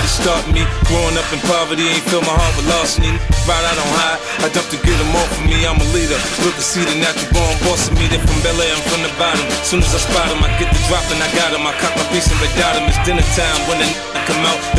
to start me. Growing up in poverty, ain't fill my heart with larceny. Right out on high, I dumped to get them off of me. I'm a leader, look to see the natural born boss of me. They're from Bel Air, I'm from the bottom. Soon as I spot them, I get the drop and I got them. I cock my piece and red dot them. It's dinner time when the come out.